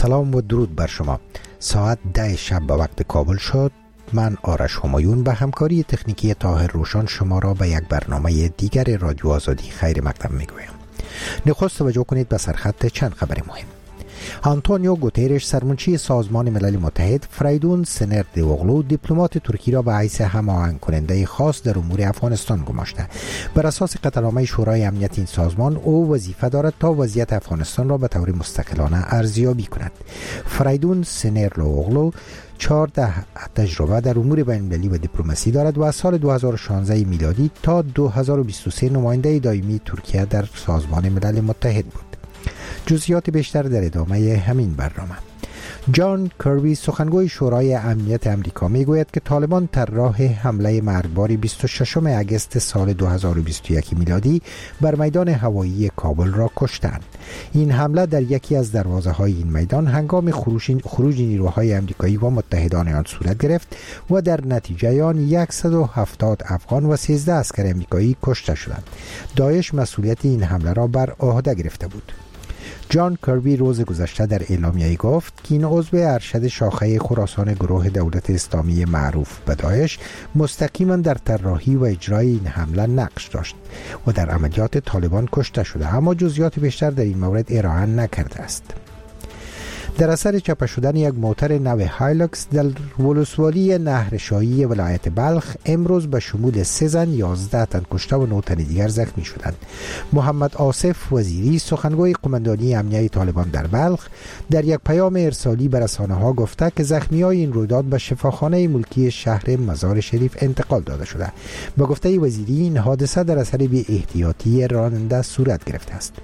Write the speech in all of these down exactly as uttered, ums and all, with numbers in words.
سلام و درود بر شما. ساعت ده شب به وقت کابل شد. من آرش همایون به همکاری تکنیکی طاهر روشن شما را به یک برنامه دیگر رادیو آزادی خیر مقدم میگویم. نخست توجه کنید به سرخط چند خبر مهم. آنتونیو گوترش سرمنشی سازمان ملل متحد فریدون سنردوغلو دیپلمات ترکی را به حیث هماهنگ کننده خاص در امور افغانستان گماشته. بر اساس قطعنامه شورای امنیت این سازمان او وظیفه دارد تا وضعیت افغانستان را به طور مستقلانه ارزیابی کند. فریدون سنردوغلو چهارده تجربه در امور بین‌المللی و دیپلماسی دارد و از سال دو هزار و شانزده میلادی تا دو هزار و بیست و سه نماینده دائمی ترکیه در سازمان ملل متحد بود. جزئیات بیشتر در ادامه همین برنامه. جان کربی سخنگوی شورای امنیت امریکا میگوید که طالبان طراح حمله مرگبار بیست و ششم اگست سال دو هزار و بیست و یک میلادی بر میدان هوایی کابل را کشتند. این حمله در یکی از دروازه های این میدان هنگام خروج نیروهای امریکایی و متحدان آن صورت گرفت و در نتیجه آن صد و هفتاد افغان و سیزده عسکر امریکایی کشته شدند. داعش مسئولیت این حمله را بر عهده گرفته بود. جان کربی روز گذشته در اعلامیه‌ای گفت که این عضو ارشد شاخه خراسان گروه دولت اسلامی معروف به داعش مستقیما در طراحی و اجرای این حمله نقش داشت و در عملیات طالبان کشته شده، اما جزئیات بیشتر در این مورد ارائه نکرده است. در اثر چاپ شدن یک موتر نو هایلوکس در ولسوالی نهرشاهی ولایت بلخ امروز به شمول سه زن یازده تن کشته و نه تن دیگر زخمی شدند. محمد آصف وزیری سخنگوی قماندانی امنیه طالبان در بلخ در یک پیام ارسالی به رسانه‌ها گفته که زخمیای این رویداد به شفاخانه ملکی شهر مزار شریف انتقال داده شده. به گفته وزیری این حادثه در اثر بی احتیاطی راننده صورت گرفته است.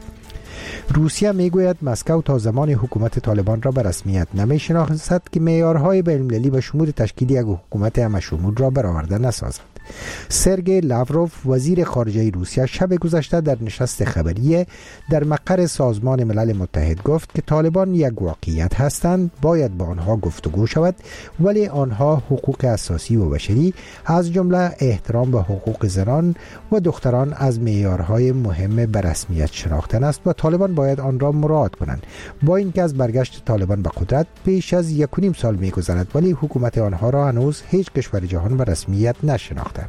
روسیه میگوید مسکو تا زمان حکومت طالبان را به رسمیت نمی‌شناسد که معیارهای بین‌المللی به شمول تشکیل یک حکومت همه‌شمول را برآورده نسازد. سرگئی لاوروف وزیر خارجه روسیه شب گذشته در نشست خبری در مقر سازمان ملل متحد گفت که طالبان یک واقعیت هستند، باید با آنها گفتگو شود، ولی آنها حقوق اساسی و بشری از جمله احترام به حقوق زنان و دختران از معیارهای مهم به رسمیت شناختن است و طالبان باید آن را مراعات کنند. با اینکه از برگشت طالبان به قدرت بیش از یک و نیم سال می‌گذرد ولی حکومت آنها را هنوز هیچ کشور جهان به رسمیت نشناخته.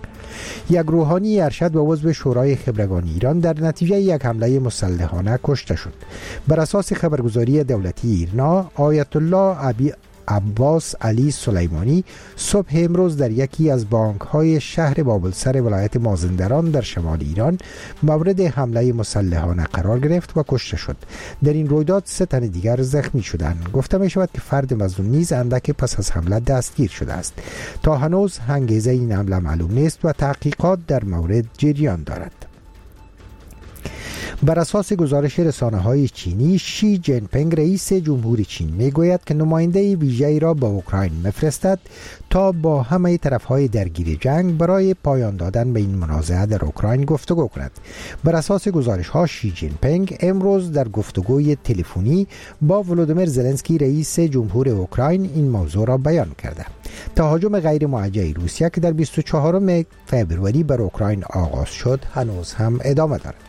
یک روحانی ارشد و عضو شورای خبرگان ایران در نتیجه یک حمله مسلحانه کشته شد. بر اساس خبرگزاری دولتی ایرنا، آیت الله ابی عباس علی سلیمانی صبح امروز در یکی از بانک‌های شهر بابلسر ولایت مازندران در شمال ایران مورد حمله مسلحانه قرار گرفت و کشته شد. در این رویداد سه تن دیگر زخمی شدند. گفته می شود که فرد مظنون نیز اندک پس از حمله دستگیر شده است. تا هنوز انگیزه این حمله معلوم نیست و تحقیقات در مورد جریان دارد. بر اساس گزارش رسانه‌های چینی، شی جین پینگ رئیس جمهوری چین میگوید که نماینده ویژه‌ای را به اوکراین میفرستد تا با همه طرف‌های درگیر جنگ برای پایان دادن به این منازعه در اوکراین گفتگو کند. بر اساس گزارش‌ها شی جین پینگ امروز در گفتگوی تلفنی با ولودیمیر زلنسکی رئیس جمهور اوکراین این موضوع را بیان کرده. تهاجم غیر موجه روسیه که در بیست و چهارم فوریه بر اوکراین آغاز شد هنوز هم ادامه دارد.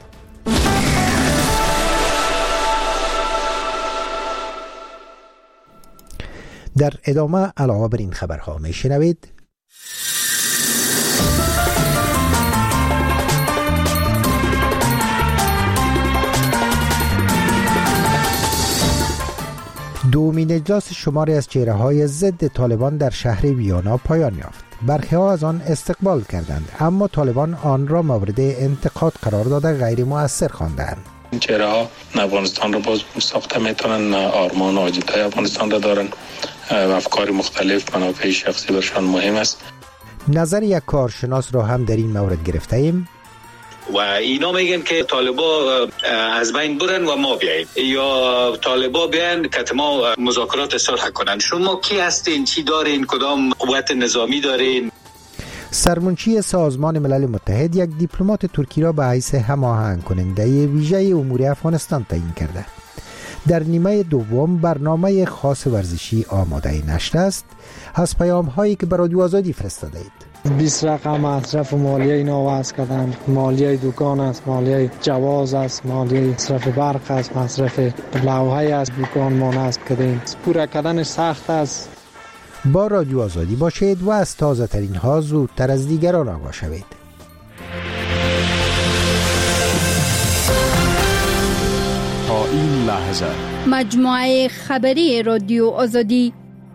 در ادامه علاوه بر این خبرها می شنوید دومین اجلاس شماری از چهره‌های ضد طالبان در شهر ویانا پایان یافت. برخی ها از آن استقبال کردند، اما طالبان آن را مورد انتقاد قرار داده غیر مؤثر خواندند. این چهره ها افغانستان را باز ساخته میتونن، آرمان و آجیتای افغانستان را دارن، افکار مختلف، منافع شخصی برشان مهم است. نظر یک کارشناس را هم در این مورد گرفته ایم. و اینا میگن که طالبا از بین برن و ما بیاییم، یا طالبا بیان که ما مذاکرات صلح کنن. شما کی هستین؟ چی دارین؟ کدام قوت نظامی دارین؟ سرمنشی سازمان ملل متحد یک دیپلمات ترکی را به حیث هماهنگ کننده ویژه امور افغانستان تعیین کرده. در نیمه دوم برنامه خاص ورزشی آماده نشده است. از پیام هایی که به رادیو آزادی فرستاده اید بیست رقم مصرف مالیه اینا وضع کردن. مالیه دکان است، مالیه جواز است، مالیه مصرف برق است، مصرف لوحه است دکان ما نصب کردیم. پورا کردن سخت است. با رادیو آزادی باشید و از تازه ترین ها زودتر از دیگران آگاه شوید. تا این لحظه مجموعه خبری رادیو آزادی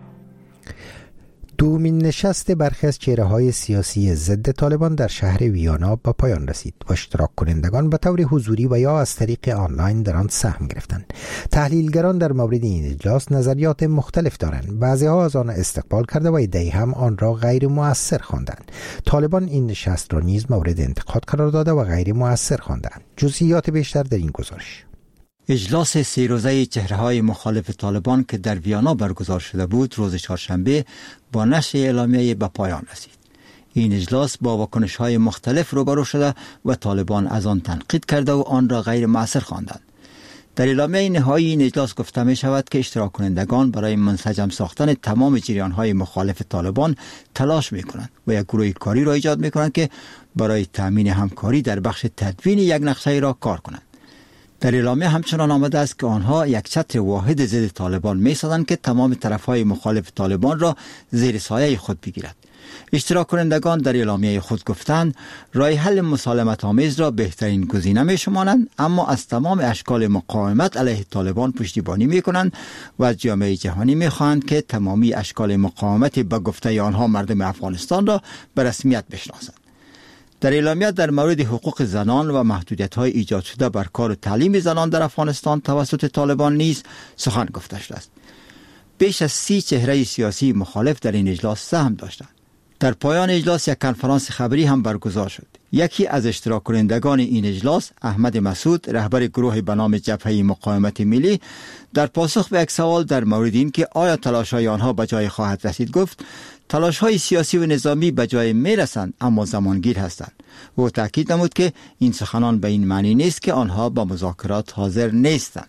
دومین نشست برخی از چهره‌های سیاسی ضد طالبان در شهر ویانا به پایان رسید و اشتراک کنندگان به طور حضوری و یا از طریق آنلاین در آن سهم گرفتند. تحلیلگران در مورد این اجلاس نظریات مختلف دارند. بعضی‌ها از آن استقبال کرده و عده‌ای هم آن را غیر مؤثر خواندند. طالبان این نشست را نیز مورد انتقاد قرار داده و غیر مؤثر خواندند. جزئیات بیشتر در این گزارش. اجلاس سه روزه چهره‌های مخالف طالبان که در ویانا برگزار شده بود روز چهارشنبه با نشر اعلامیه به پایان رسید. این اجلاس با واکنش‌های مختلف روبرو شده و طالبان از آن تنقید کرده و آن را غیر مؤثر خواندند. در اعلامیه نهایی این اجلاس گفته می شود که اشتراک کنندگان برای منسجم ساختن تمام جریان‌های مخالف طالبان تلاش می کنند و یک گروه کاری را ایجاد می کنند که برای تأمین همکاری در بخش تدوین یک نقشه را کار کنند. در اعلامیه همچنان آمده است که آنها یک چتر واحد ضد طالبان می‌سازند که تمام طرف‌های مخالف طالبان را زیر سایه خود بگیرد. اشتراک کنندگان در اعلامیه خود گفتند راه حل مسالمت آمیز را بهترین گزینه می‌شمارند، اما از تمام اشکال مقاومت علیه طالبان پشتیبانی می‌کنند و از جامعه جهانی می‌خواهند که تمامی اشکال مقاومت به گفته آنها مردم افغانستان را به رسمیت بشناسند. در اعلامیه در مورد حقوق زنان و محدودیت‌های ایجاد شده بر کار و تعلیم زنان در افغانستان توسط طالبان نیز سخن گفته شده است. بیش از سی چهره سیاسی مخالف در این اجلاس سهم داشتند. در پایان اجلاس یک کنفرانس خبری هم برگزار شد. یکی از اشتراک کنندگان این اجلاس، احمد مسعود، رهبر گروه به نام جبهه مقاومت ملی، در پاسخ به یک سوال در مورد این که آیا تلاش‌های آنها به جای خواهد رسید گفت تلاش‌های سیاسی و نظامی به جای میرسند اما زمانگیر هستند. و تاکید نمود که این سخنان به این معنی نیست که آنها با مذاکرات حاضر نیستند.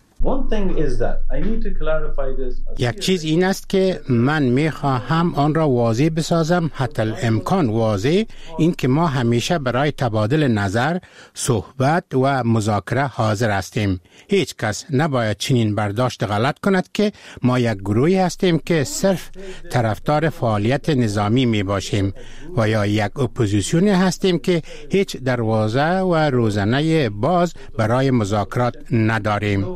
یک چیز این است که من میخواهم آن را واضح بسازم، حتی الامکان واضح، این که ما همیشه برای تبادل نظر، صحبت و مذاکره حاضر هستیم. هیچ کس نباید چنین برداشت غلط کند که ما یک گروهی هستیم که صرف طرفدار فعالیت نظامی می باشیم و یا یک اپوزیسیون هستیم که هیچ دروازه و روزنه باز برای مذاکرات نداریم.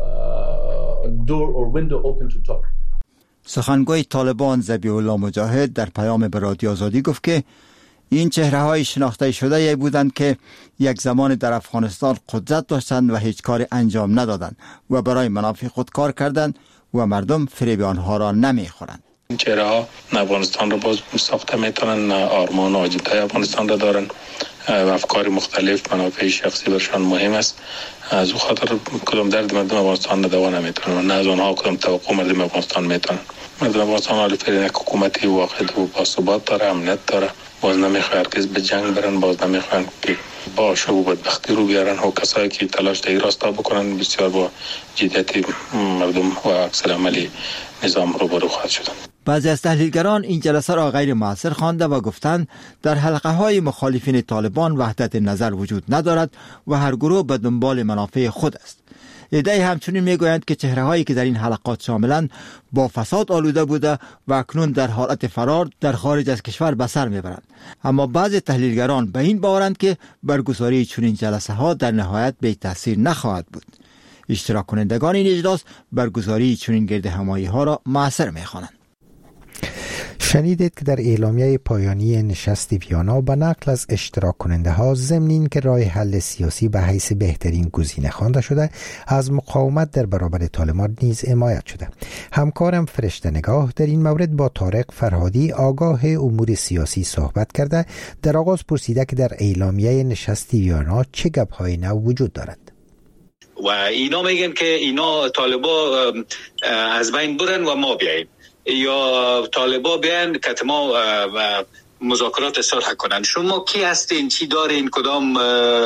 سخنگوی طالبان ذبیح الله مجاهد در پیام به رادیو آزادی گفت که این چهره‌های شناخته شده بودند که یک زمان در افغانستان قدرت داشتند و هیچ کار انجام ندادند و برای منافع خود کار کردند و مردم فریب آنها را نمیخورند. این چهره‌ها افغانستان را باز ساخته میتونن، آرمان و آجندهای افغانستان را دارن و افکار مختلف، منافع شخصی برشان مهم است. از او خاطر کدام درد مردم افغانستان دوا نمیتونن، نه از آنها کدام توقع مردم افغانستان میتونن. مردم افغانستان حالی فعلا یک حکومتی واحد و باثبات داره، امنیت داره، باز نمیخواه هرگز به جنگ برن، باز نمیخوان که با شب و بدبختی رو بیارن و کسایی که تلاش در این راستا بکنن بسیار با جدیت مردم و اکثر عملی نظام رو برو خواهد شدن. بعضی از تحلیلگران این جلسه را غیر مؤثر خوانده و گفتند در حلقه های مخالفین طالبان وحدت نظر وجود ندارد و هر گروه به دنبال منافع خود است. عده‌ای همچنین میگویند که چهره هایی که در این حلقات شاملند با فساد آلوده بوده و اکنون در حالت فرار در خارج از کشور به سر میبرند. اما بعضی تحلیلگران به این باورند که برگزاری چنین جلسه ها در نهایت بی تاثیر نخواهد بود. اشتراک کنندگان این اجلاس برگزاری چنین گرد همایی ها را مؤثر میخوانند. شنیدید که در اعلامیه پایانی نشست ویانا به نقل از اشتراک کننده ها ضمن این که راه حل سیاسی به حیث بهترین گزینه خوانده شده، از مقاومت در برابر طالبان نیز حمایت شده. همکارم فرشته نگاه در این مورد با طارق فرهادی آگاه امور سیاسی صحبت کرده. در آغاز پرسیده که در اعلامیه نشست ویانا چه گپ‌های نو وجود دارد. و اینا میگن که اینا طالبا از بین برن و ما بیاییم، یا طالبا بیان که ما مذاکرات صلح کنن. شما کی هستین؟ چی دارین؟ کدام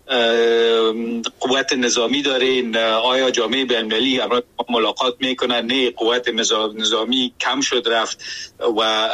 قوت نظامی دارین؟ آیا جامعه بین‌المللی امروز ملاقات میکنن؟ نه، قوت نظامی کم شد رفت و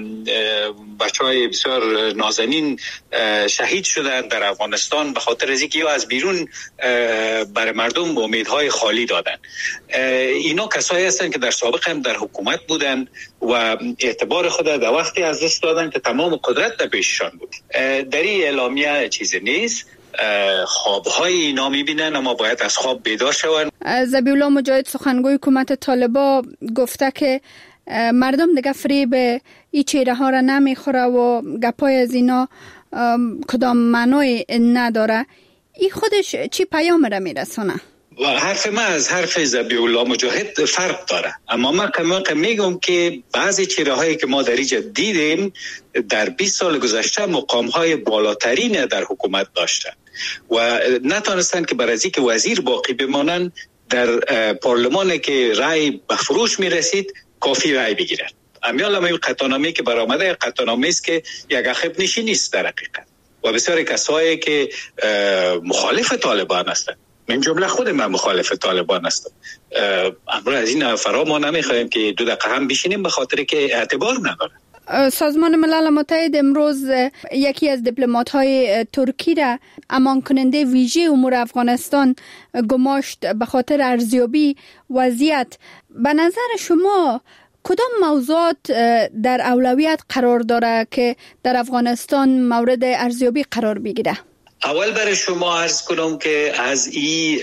بچهای بسیار نازنین شهید شدن در افغانستان به خاطر از اینکه یا از بیرون برای مردم امیدهای خالی دادن. اینا کسایی هستن که در سابق هم در حکومت بودن و اعتبار خود در وقتی از دست دادن که تمام قدرت در پیششان بود. در این اعلامیه چیزی نیست. خوابهای اینا میبینن اما باید از خواب بیدار شون. ذبیح الله مجاهد سخنگوی حکومت طالبان گفته که مردم دیگه فریب این چهره ها را نمیخوره و گپای از اینا کدام معنی نداره. این خودش چی پیام را میرسونه؟ و حرف ما از حرف ذبیح الله مجاهد فرق داره، اما من کم میگم که بعضی چهره هایی که ما در اینجا دیدیم در بیست سال گذشته مقام های بالاترین در حکومت داشتن و نتونستن که برای اینکه وزیر باقی بمانن در پارلمان که رای به فروش میرسید کافی رای بگیرن. امیال هم این قطعنامه‌ای که برآمده قطعنامه‌ای است که یک عقب نشینی است در حقیقت و بسیار کسایی که مخالف طالبان هستند، من جمله خود من مخالف طالبان هستم، امروز از این فرا ما نمیخوایم که دو دقیقه هم بشینیم به خاطر که اعتبار نداره. سازمان ملل متحد امروز یکی از دیپلمات‌های ترکی را امان کننده ویژه امور افغانستان گماشت به خاطر ارزیابی وضعیت. به نظر شما کدام موضوعات در اولویت قرار داره که در افغانستان مورد ارزیابی قرار بگیره؟ اول برای شما عرض کنم که از این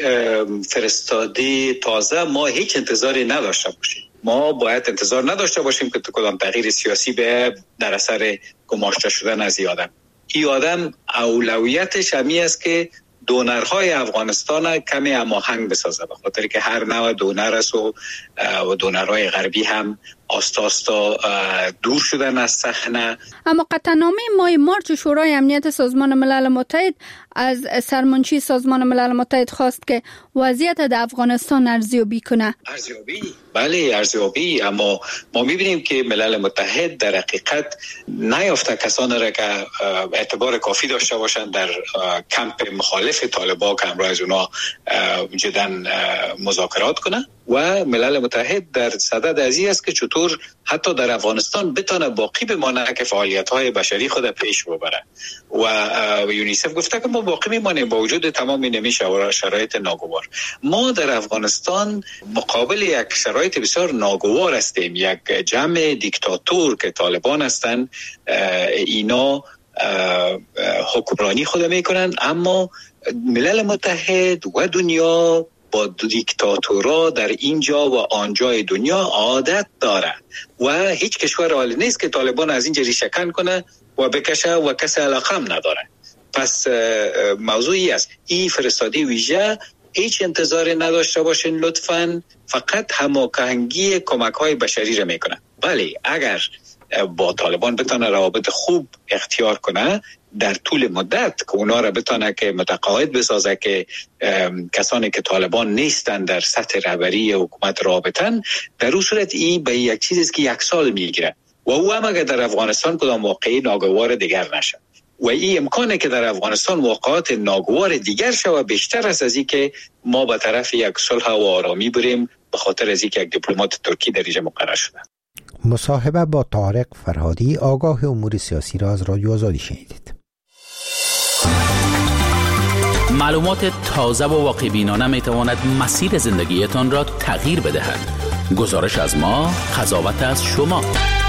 فرستاده تازه ما هیچ انتظاری نداشته باشیم. ما باید انتظار نداشته باشیم که کدام تغییر سیاسی به در اثر گماشته شدن از این آدم. این آدم اولویتش همی است که دونرهای افغانستان کمی هماهنگ بسازه، به خاطر که هر نوع دونر است و دونرهای غربی هم آستا آستا دور شدن از صحنه. اما قطعنامه ماه مارچ شورای امنیت سازمان ملل متحد از سرمنشی سازمان ملل متحد خواست که وضعیت در افغانستان ارزیابی کنه. ارزیابی؟ بله ارزیابی، اما ما میبینیم که ملل متحد در حقیقت نیافته کسانی را که اعتبار کافی داشته باشند در کمپ مخالف طالبان که امروز اونا جدا مذاکرات کنه و ملل متحد در صدد ازی است که چطور حتی در افغانستان بتونه باقی بمانه که فعالیت‌های بشری خود پیش ببره و یونیسف گفته که ما باقی میمانیم با وجود تمام نمیشه شرایط ناگوار. ما در افغانستان مقابل یک شرایط بسیار ناگوار هستیم، یک جمع دیکتاتور که طالبان هستند، اینا حکمرانی خود میکنن، اما ملل متحد و دنیا با دیکتاتورها در اینجا و آنجای دنیا عادت داره و هیچ کشور عالی نیست که طالبان از اینجا ریشه‌کن کنه و بکشه و کسی علاقه هم نداره. پس موضوعی است این فرستادی ویژه هیچ انتظاری نداشته باشین لطفاً، فقط هماهنگی کمک‌های بشری را میکنه. ولی اگر با طالبان بتونه روابط خوب اختیار کنه در طول مدت که اونا را بتونه که متقاعد بسازه که کسانی که طالبان نیستن در سطح رهبری حکومت رابطن، در اون صورت این به یک چیزی است که یک سال میگیره و او هم اگر در افغانستان کدام واقعی ناگوار دیگر نشه و این امکانه که در افغانستان واقعات ناگوار دیگر شود بیشتر است از این که ما به طرف یک صلح و آرامی بریم به خاطر از اینکه یک دیپلمات ترکی در اینجا مقرر شده. مصاحبه با طارق فرهادی، آگاه امور سیاسی را از رادیو آزادی شنیدید. معلومات تازه و واقع‌بینانه می تواند مسیر زندگیتان را تغییر بدهد. گزارش از ما، قضاوت از شما.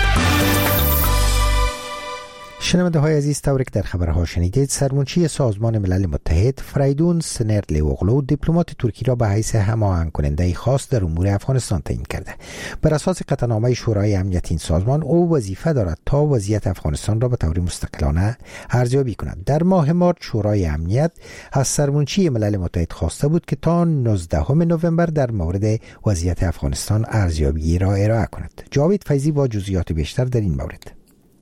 شنونده های عزیز، طوری که در خبرها شنیدید، سرمنشی سازمان ملل متحد فریدون سنرلیوغلو دیپلمات ترکی را به حیث هماهنگ کننده خاص در امور افغانستان تعیین کرده. بر اساس قطعنامه شورای امنیت این سازمان، او وظیفه دارد تا وضعیت افغانستان را به طور مستقلانه ارزیابی کند. در ماه مارچ شورای امنیت از سرمنشی ملل متحد خواسته بود که تا نوزدهم نوامبر در مورد وضعیت افغانستان ارزیابی را ارائه کند. جاوید فیضی با جزئیات بیشتر در این مورد.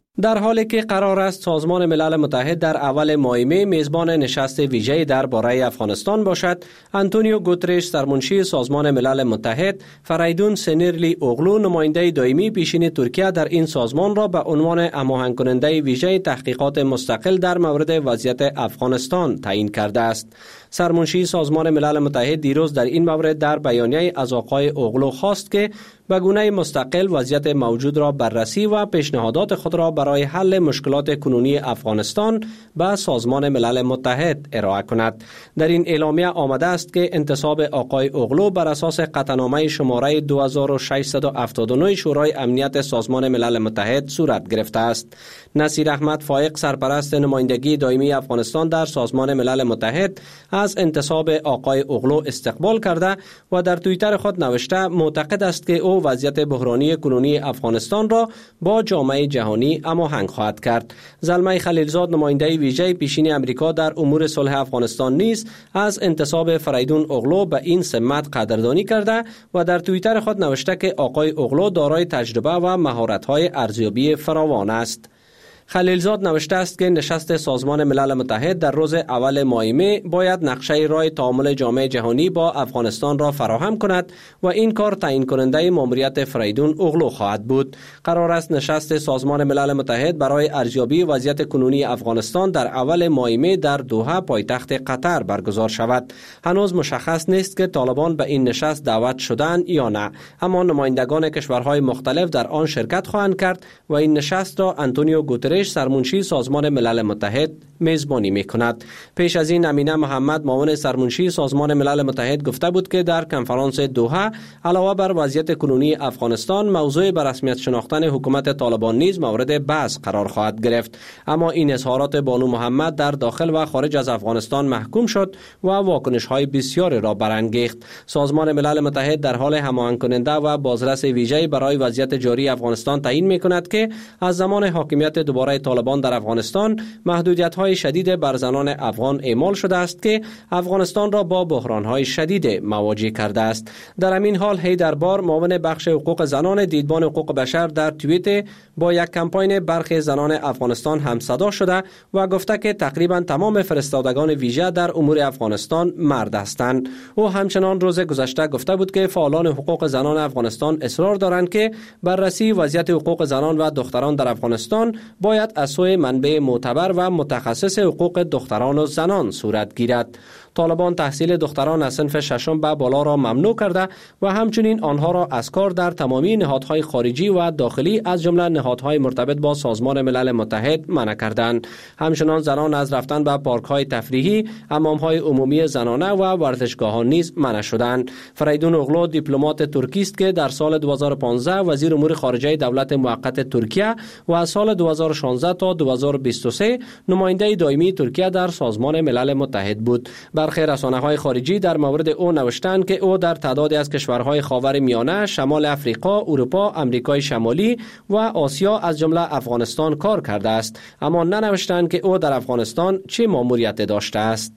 در حالی که قرار است سازمان ملل متحد در اول ماه می میزبان نشست ویژه‌ای درباره افغانستان باشد، آنتونیو گوترش سرمنشی سازمان ملل متحد فریدون سنیرلی اوغلو نماینده دائمی پیشین ترکیه در این سازمان را به عنوان هماهنگ کننده ویژه تحقیقات مستقل در مورد وضعیت افغانستان تعیین کرده است. سرمنشی سازمان ملل متحد دیروز در این مورد در بیانیه از آقای اوغلو خواست که به گونه مستقل وضعیت موجود را بررسی و پیشنهادات خود را برای حل مشکلات کنونی افغانستان به سازمان ملل متحد ارائه کند. در این اعلامیه آمده است که انتصاب آقای اوغلو بر اساس قطعنامه شماره دو هزار و ششصد و هفتاد و نه شورای امنیت سازمان ملل متحد صورت گرفته است. نصیر احمد فائق سرپرست نمایندگی دائمی افغانستان در سازمان ملل متحد از انتصاب آقای اوغلو استقبال کرده و در توییتر خود نوشته معتقد است که او وضعیت بحرانی کنونی افغانستان را با جامعه جهانی هماهنگ خواهد کرد. زلمه خلیلزاد نماینده ویژه پیشین امریکا در امور صلح افغانستان نیز از انتصاب فریدون اوغلو به این سمت قدردانی کرده و در توییتر خود نوشته که آقای اوغلو دارای تجربه و مهارت‌های ارزیابی فراوان است. خلیلزاد نوشته است که نشست سازمان ملل متحد در روز اول ماه می باید نقشه راه تعامل جامعه جهانی با افغانستان را فراهم کند و این کار تعیین کننده ماموریت فریدون اوغلو خواهد بود. قرار است نشست سازمان ملل متحد برای ارزیابی وضعیت کنونی افغانستان در اول ماه می در دوحه پایتخت قطر برگزار شود. هنوز مشخص نیست که طالبان به این نشست دعوت شدند یا نه، اما نمایندگان کشورهای مختلف در آن شرکت خواهند کرد و این نشست را آنتونیو گوترش سرمنشی سازمان ملل متحد میزبانی میکند. پیش از این امینه محمد معاون سرمنشی سازمان ملل متحد گفته بود که در کنفرانس دوحه علاوه بر وضعیت کنونی افغانستان موضوع به رسمیت شناختن حکومت طالبان نیز مورد بحث قرار خواهد گرفت. اما این اظهارات بانو محمد در داخل و خارج از افغانستان محکوم شد و واکنش‌های بسیاری را برانگیخت. سازمان ملل متحد در حال هماهنگ کننده و بازرس ویژه‌ای برای وضعیت جاری افغانستان تعیین میکند که از زمان حاکمیت دوباره طالبان در افغانستان محدودیت‌های شدید بر زنان افغان اعمال شده است که افغانستان را با بحران‌های شدید مواجه کرده است. در همین حال حیدر بار معاون بخش حقوق زنان دیدبان حقوق بشر در توییت با یک کمپاین برخی زنان افغانستان همصدا شده و گفته که تقریبا تمام فرستادگان ویژه در امور افغانستان مرد هستند. او همچنان روز گذشته گفته بود که فعالان حقوق زنان افغانستان اصرار دارند که بررسی وضعیت حقوق زنان و دختران در افغانستان باید از سوی منبع معتبر و متخصص حقوق دختران و زنان صورت گیرد. طالبان تحصیل دختران از صنف ششم به بالا را ممنوع کرده و همچنین آنها را از کار در تمامی نهادهای خارجی و داخلی از جمله نهادهای مرتبط با سازمان ملل متحد منع کردند. همچنان زنان از رفتن به پارک‌های تفریحی، حمام‌های عمومی زنانه و ورزشگاه‌ها نیز منع شدند. فریدون اوغلو دیپلمات ترکی است که در سال دو هزار و پانزده وزیر امور خارجه دولت موقت ترکیه و از سال دو هزار و شانزده تا دو هزار و بیست و سه نماینده دائمی ترکیه در سازمان ملل متحد بود. برخی رسانه‌های خارجی در مورد او نوشتند که او در تعدادی از کشورهای خاورمیانه، شمال افریقا، اروپا، آمریکای شمالی و آسیا از جمله افغانستان کار کرده است، اما ننوشتند که او در افغانستان چه ماموریت داشته است.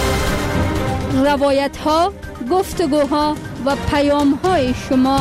روایت‌ها، گفتگوها و پیام‌های شما.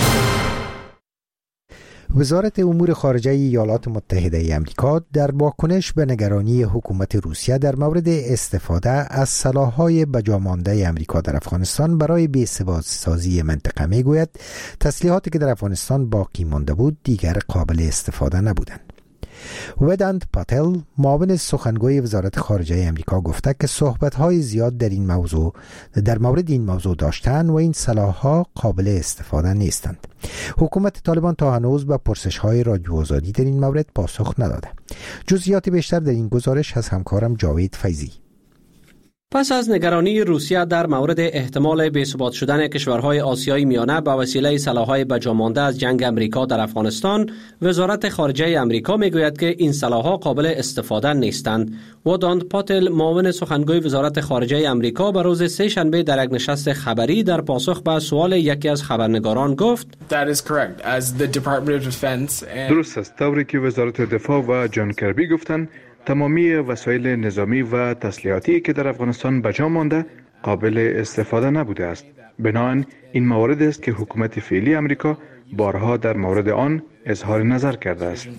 وزارت امور خارجه ایالات متحده ای آمریکا در واکنش به نگرانی حکومت روسیه در مورد استفاده از سلاح‌های بجامانده آمریکا در افغانستان برای بی‌ثبات‌سازی منطقه میگوید تسلیحاتی که در افغانستان باقی مانده بود دیگر قابل استفاده نبودند. ودانت پاتل معاون سخنگوی وزارت خارجه آمریکا گفته که صحبت‌های زیاد در این موضوع در مورد این موضوع داشتند و این سلاح‌ها قابل استفاده نیستند. حکومت طالبان تا هنوز به پرسش‌های رادیو آزادی در این مورد پاسخ نداده. جزئیات بیشتر در این گزارش از همکارم جاوید فیضی. پس از نگرانی روسیه در مورد احتمال بی‌ثبات شدن کشورهای آسیای میانه به وسیله سلاح‌های بجامانده از جنگ امریکا در افغانستان، وزارت خارجه امریکا میگوید که این سلاح‌ها قابل استفاده نیستند. ودانت پاتل معاون سخنگوی وزارت خارجه امریکا به روز سه شنبه در یک نشست خبری در پاسخ به سوال یکی از خبرنگاران گفت: درست است، طوری که وزارت دفاع و جان کربی گفتند تمامی وسایل نظامی و تسلیحاتی که در افغانستان بجا مانده قابل استفاده نبوده است. بنابراین این موارد است که حکومت فعلی امریکا بارها در مورد آن اظهار نظر کرده است.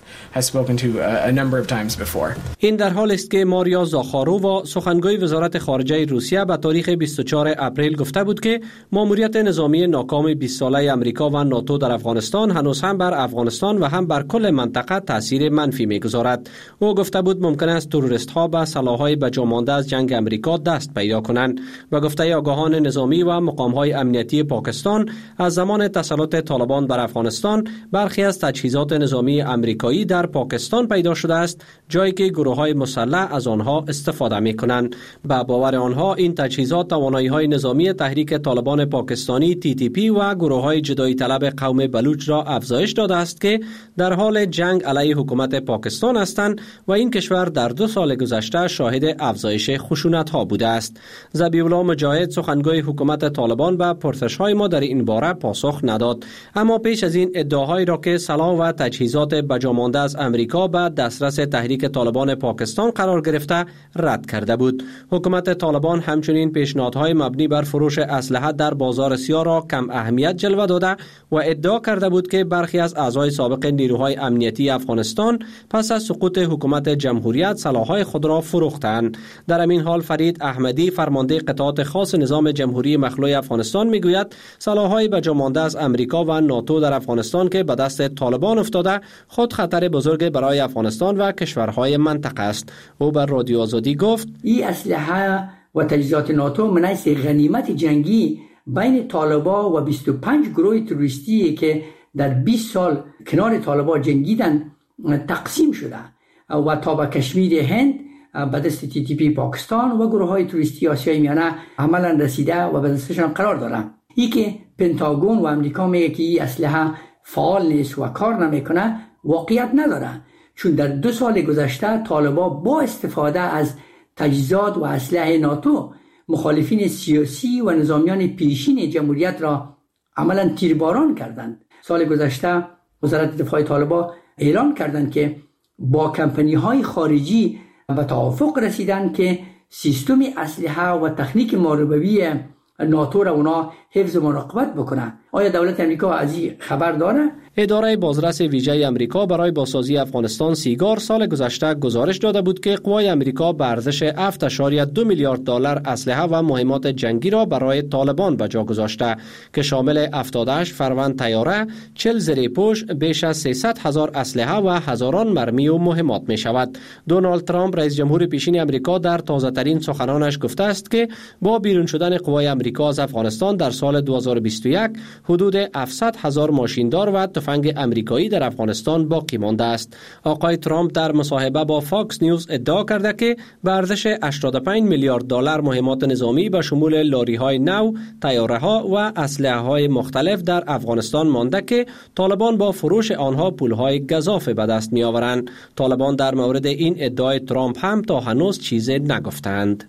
این در حال است که ماریا زاخارووا سخنگوی وزارت خارجه روسیه به تاریخ بیست و چهارم اپریل گفته بود که ماموریت نظامی ناکام بیست ساله امریکا و ناتو در افغانستان هنوز هم بر افغانستان و هم بر کل منطقه تاثیر منفی می‌گذارد. او گفته بود ممکن است تروریست ها به سلاح‌های بجامانده از جنگ امریکا دست پیدا کنند و گفته آگاهان نظامی و مقام‌های امنیتی پاکستان از زمان تسلط طالبان بر افغانستان برخی از تجهیزات نظامی امریکایی در پاکستان پیدا شده است، جایی که گروه‌های مسلح از آنها استفاده می‌کنند. به باور آنها این تجهیزات توانایی‌های نظامی تحریک طالبان پاکستانی تی تی پی و گروه‌های جدایی طلب قوم بلوچ را افزایش داده است که در حال جنگ علیه حکومت پاکستان هستند و این کشور در دو سال گذشته شاهد افزایش خشونت‌ها بوده است. ذبیح‌الله مجاهد سخنگوی حکومت طالبان به پرسش‌های ما در این باره پاسخ نداد، اما پیش از این ادعاهایی را که سلاح و تجهیزات بجامانده از امریکا به دسترس تحریک طالبان پاکستان قرار گرفته رد کرده بود. حکومت طالبان همچنین پیشنهادهای مبنی بر فروش اسلحه در بازار سیاه را کم اهمیت جلوه داده و ادعا کرده بود که برخی از اعضای سابق نیروهای امنیتی افغانستان پس از سقوط حکومت جمهوریت سلاح‌های خود را فروختند. در همین حال فرید احمدی فرمانده قطعات خاص نظام جمهوری مخلوع افغانستان میگوید سلاح‌های بجامانده از امریکا و ناتو در افغانستان که به دست طالبان افتاده خود خطر بزرگ برای افغانستان و کشورهای منطقه است. او بر رادیو آزادی گفت این اسلحه و تجهیزات ناتو من حیث غنیمت جنگی بین طالبان و بیست و پنج گروه تروریستی که در بیست سال کنار طالبان جنگیدن تقسیم شده و تا به کشمیر هند به دست تی تی پی پاکستان و گروه های تروریستی آسیای میانه عملا رسیده و به دستشان قرار داره. ای که پنتاگون و امریکا میگه که این اسلحه فعال نیست و کار نمیکنه واقعیت نداره، چون در دو سال گذشته طالبان با استفاده از تجهیزات و اسلحه ناتو مخالفین سیاسی و نظامیان پیشین جمهوریت را عملا تیرباران کردند. سال گذشته وزارت دفاع طالبان اعلان کردند که با کمپانی های خارجی به توافق رسیدند که سیستم اسلحه و تکنیک محاربوی ناتو را اونا حفظ و مراقبت بکنه. آیا دولت امریکا از این خبر داره؟ اداره بازرس ویژه امریکا برای بازسازی افغانستان سیگار سال گذشته گزارش داده بود که قوای امریکا به ارزش هفت اشاریه دو میلیارد دلار اسلحه و مهمات جنگی را برای طالبان به جا گذاشته که شامل هفتاد و هشت فروند طیاره، چهل زیرپوش، بیش از سیصد هزار اسلحه و هزاران مرمی و مهمات می شود. دونالد ترامپ رئیس جمهور پیشین امریکا در تازه ترین سخنانش گفته است که با بیرون شدن قوای امریکا از افغانستان در سال دو هزار و بیست و یک حدود هفتصد هزار ماشیندار و تفنگ امریکایی در افغانستان باقی مانده است. آقای ترامپ در مصاحبه با فاکس نیوز ادعا کرده که به ارزش هشتاد و پنج میلیارد دلار مهمات نظامی به شمول لاری‌های نو، طیاره‌ها و اسلحه‌های مختلف در افغانستان مانده که طالبان با فروش آنها پول‌های گزافه به دست می‌آورند. طالبان در مورد این ادعای ترامپ هم تا هنوز چیزی نگفتند.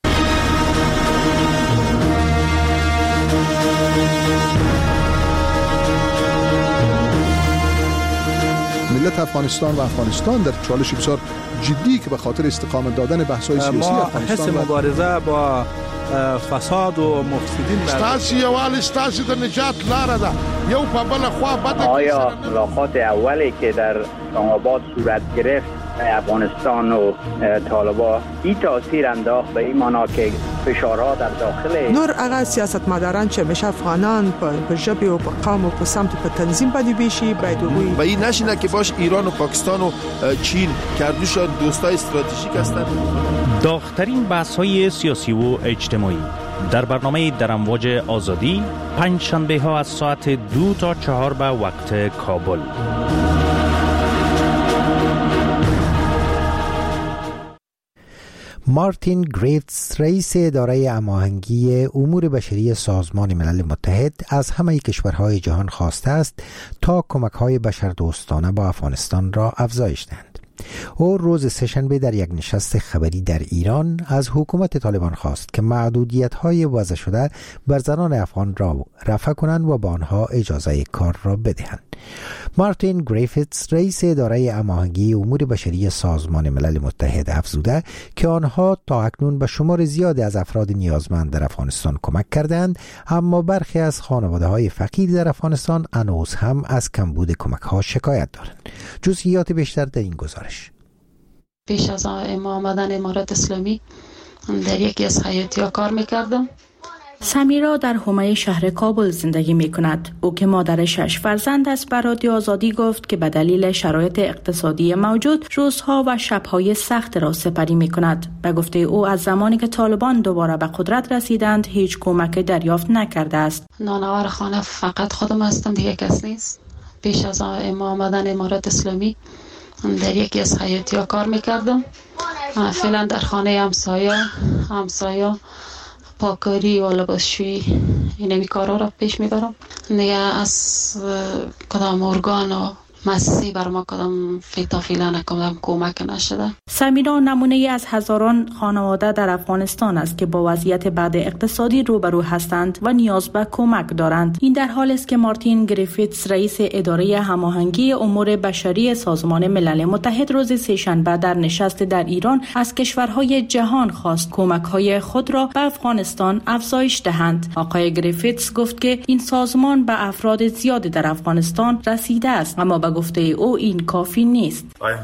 ملت افغانستان و افغانستان در چالش بسیار جدی که به خاطر استقامت دادن بحث‌های سیاسی افغانستان ما حس مبارزه با فساد و مفسدین ستاسي یوال ستاسي د نجات لار ده یو په بل خوا بد. آیا ملاقات اولی که در اسلام‌آباد صورت گرفت افغانستان و طالبان این تاثیر انداخت به این معنا که فشارها در داخل نور هغه سیاستمداران چې همیشه افغانان په ژبه او په قوم او په سمت په تنظیم باندې بشي باید وي و این نشینه که باش ایران و پاکستان و چین کردوش دوستای استراتژیک هستند. داغ‌ترین بحث‌های سیاسی و اجتماعی در برنامه در امواج آزادی پنج شنبه ها از ساعت دو تا چهار به وقت کابل. مارتین گریفیتس رئیس اداره هماهنگی امور بشری سازمان ملل متحد از همه کشورهای جهان خواسته است تا کمک‌های بشردوستانه با افغانستان را افزایش دهند. او روز سه‌شنبه در یک نشست خبری در ایران از حکومت طالبان خواست که محدودیت‌های وضع شده بر زنان افغان را رفع کنند و با آنها اجازه کار را بدهند. مارتین گریفیتس رئیس اداره هماهنگی امور بشری سازمان ملل متحد افزوده که آنها تا اکنون به شمار زیادی از افراد نیازمند در افغانستان کمک کردند، اما برخی از خانواده‌های فقیر در افغانستان هنوز هم از کمبود کمک‌ها شکایت دارند. جزئیات بیشتر در این گزارش. پیش از ما آمدن امارات اسلامی در یکی از حیاتی‌ها کار می‌کردم. سمیرا در حومه شهر کابل زندگی می کند. او که مادر شش فرزند است به رادیو آزادی گفت که به دلیل شرایط اقتصادی موجود روزها و شبهای سخت را سپری می کند. به گفته او از زمانی که طالبان دوباره به قدرت رسیدند هیچ کمک دریافت نکرده است. نانوار خانه فقط خودم هستم، دیگه کس نیست. پیش از ما آمدن امارات اسلامی در یکی از حیاتی‌ها کار می‌کردم. فعلا در خانه همسایه همسایه پاکاری و لباسشویی اینمی کارا را پیش میبرم. دیگه از کدام ارگان و مؤسسه بر ما کدام فیتا فیلا نکدام کمک نشده. سمیرا نمونه ای از هزاران خانواده در افغانستان است که با وضعیت بد اقتصادی روبرو هستند و نیاز به کمک دارند. این در حالی است که مارتین گریفیتس رئیس اداره هماهنگی امور بشری سازمان ملل متحد روز سه‌شنبه در نشست در ایران از کشورهای جهان خواست کمک‌های خود را به افغانستان افزایش دهند. آقای گریفیتس گفت که این سازمان به افراد زیادی در افغانستان رسیده است، اما به گفته او این کافی نیست.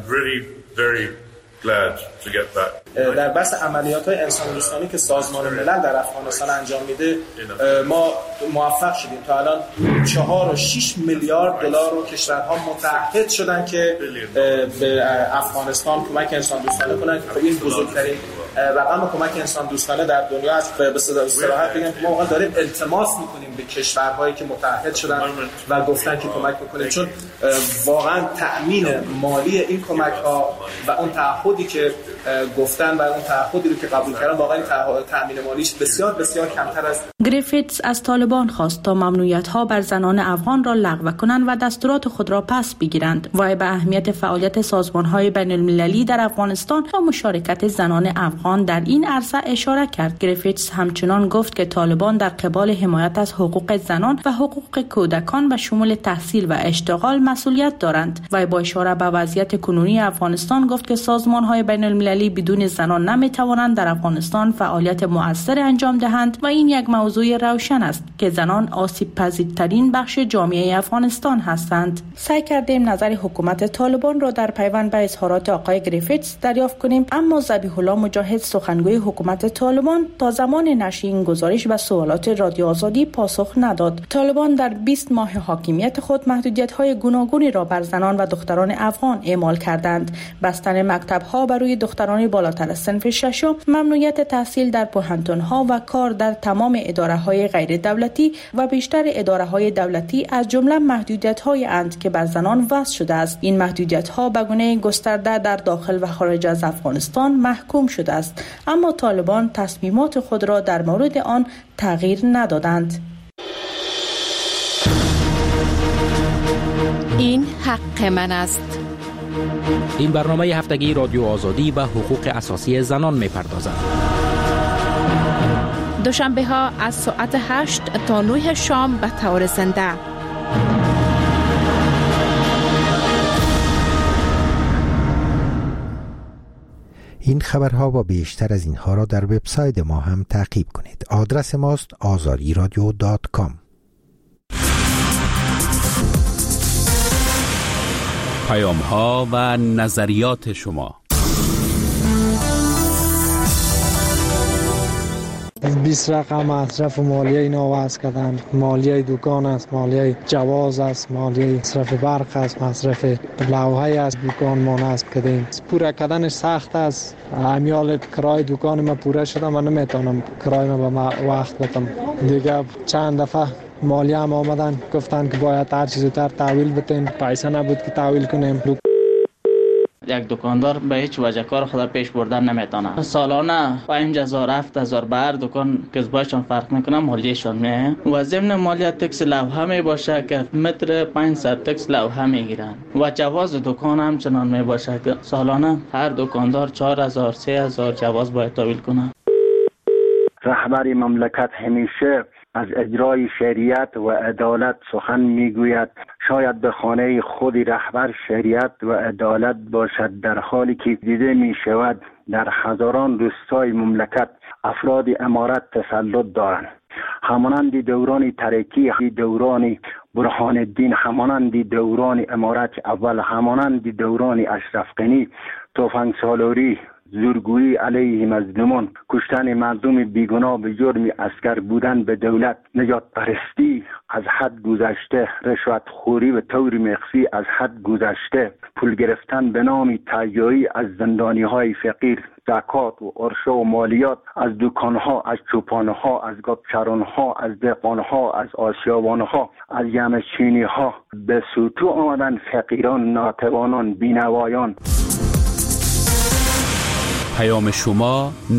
در بحث عملیات‌های انسان دوستانه که سازمان ملل در افغانستان انجام میده ما موفق شدیم. تا الان چهار و شش میلیارد دلار رو کشورها متعهد شدن که به افغانستان کمک انسان دوستانه کنن. خب این بزرگترین رقم کمک انسان دوستانه در دنیا است. به صراحت بگم ما واقعا داریم التماس میکنیم به کشورهایی که متعهد شدن و گفتن که کمک میکنیم، چون واقعا تأمین مالی این کمک ها و اون تعهدی که گفتن و اون تعهدی رو که قبول کردن واقعا تأمین مالیش بسیار بسیار کمتر است. گریفیتس از طالبان خواست تا ممنوعیت ها بر زنان افغان را لغو کنند و دستورات خود را پس بگیرند. و به اهمیت فعالیت سازمان های بین المللی در افغانستان و مشارکت زنان افغان در این عرصه اشاره کرد. گریفیتس همچنان گفت که طالبان در قبال حمایت از حقوق زنان و حقوق کودکان به شمول تحصیل و اشتغال مسئولیت دارند. و با اشاره به وضعیت کنونی افغانستان گفت که سازمان های بین المللی بدون زنان نمی توانند در افغانستان فعالیت مؤثر انجام دهند و این یک موضوع روشن است که زنان آسیب پذیرترین بخش جامعه افغانستان هستند. سعی کردیم نظر حکومت طالبان را در پیوند به اظهارات آقای گریفیتس دریافت کنیم، اما ذبیح الله مجاهد سخنگوی حکومت طالبان تا زمان نشر این گزارش به سوالات رادیو آزادی پاسخ نداد. طالبان در بیست ماه حاکمیت خود محدودیت‌های گوناگونی را بر زنان و دختران افغان اعمال کردند. بستن مکتب‌ها برای دختران بالاتر از صنف ششم، ممنوعیت تحصیل در پوهنتون‌ها و کار در تمام اداره‌های غیر دولتی و بیشتر اداره‌های دولتی از جمله محدودیت‌های اند که بر زنان وضع شده است. این محدودیت‌ها به گونه گسترده در داخل و خارج از افغانستان محکوم شده است، اما طالبان تصمیمات خود را در مورد آن تغییر ندادند. این حق من است. این برنامه هفتگی رادیو آزادی و حقوق اساسی زنان می‌پردازد. دوشنبه ها از ساعت هشت تا نه شام به طور زنده. این خبرها و بیشتر از اینها را در وبسایت ما هم تعقیب کنید. آدرس ماست آزادی رادیو دات کام. پیام ها و نظریات شما. بیست رقم مصرف مالیه اینا وضع کردن. مالیه دکان است، مالیه جواز است، مالیه مصرف برق است، مصرف لوحه است، دکان ما نصب کردیم. پورا کردنش سخت است. امیال کرای دکان ما پوره شده، من نمیتونم کرای ما به وقت بدم. دیگه چند دفعه مالیه هم آمدن گفتن که باید هر چیز زودتر تحویل بدین، پیسه نبود که تحویل کنیم. یک دکاندار به هیچ وجه کار خود پیش بردن نمیتونه. سالانه پنج هزار هفت هزار به هر دکان کسبایشان فرق میکنه، مالیشان میه و ضمن مالیات تکس لوحه می باشه که متر پانصد تکس لوحه میگیرن و جواز دکان همچنان می باشه که سالانه هر دکاندار چهار هزار سه هزار جواز باید تحویل کنه. رهبر مملکت همیشه از اجرای شریعت و عدالت سخن میگوید. شاید به خانه خود رهبر شریعت و عدالت باشد، در حالی که دیده می شود در هزاران روستای مملکت افراد امارت تسلط دارند. همانند دوران ترکی، دوران برهان الدین، همانند دوران امارت اول، همانند دوران اشرف غنی، تفنگ سالاری، زورگویی علیه مظلومان، کشتن مردم بیگناه به جرم اسکر بودن به دولت، نجات پرستی از حد گذشته، رشوت خوری به طور مخفی از حد گذشته، پول گرفتن به نام تجاری از زندانی های فقیر، زکات و عرشه و مالیات از دکان ها، از چوپان ها، از گابچران ها، از دهقان ها، از آسیابان ها، از یمچینی ها، به سوتو آمدن فقیران، ناتوانان، بینوایان. پیام شما